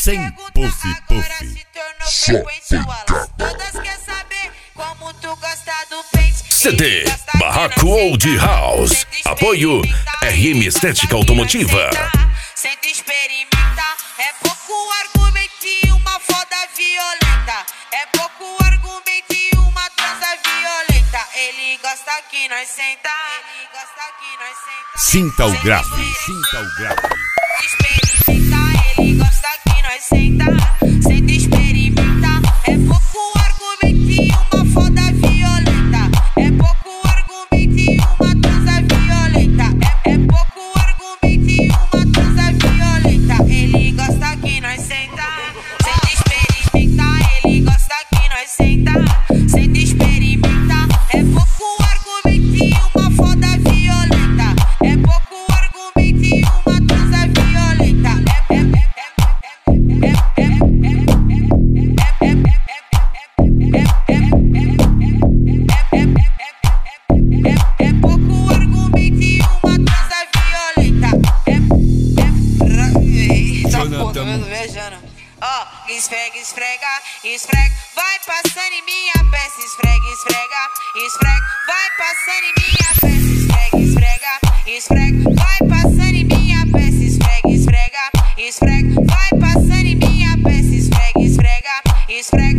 sem puff puff. Só pancada. Todas quer saber como tu gosta do pente. CD Barraco Old House. Apoio RM Estética Automotiva. Senta, experimenta. É pouco argumento e uma foda violenta. É pouco argumento e uma transa violenta. Ele gosta que nós senta. Ele gosta que nós senta. Sinta o grave, sinta o grave. Experimenta, ele gosta que nós senta. Senta, experimenta. É pouco argumento e uma foda violenta. É pouco argumento e uma transa violenta. É pouco argumento e uma transa violenta. Ele gosta que nós senta. Senta, experimenta. Ele gosta que nós senta. Senta, experimenta. É pouco argumento e uma foda violenta. É pouco argumento e uma transa violenta. É pouco argumento e uma transa violenta. Tá vejando? Ó, esfrega, esfrega, esfrega. Vai passando em minha peça, esfrega, esfrega, esfrega. Vai passando em minha peça, esfrega, esfrega, esfrega. Vai passando em minha peça, esfrega, esfrega, esfrega. Vai passando em minha peça, esfrega, esfrega, esfrega.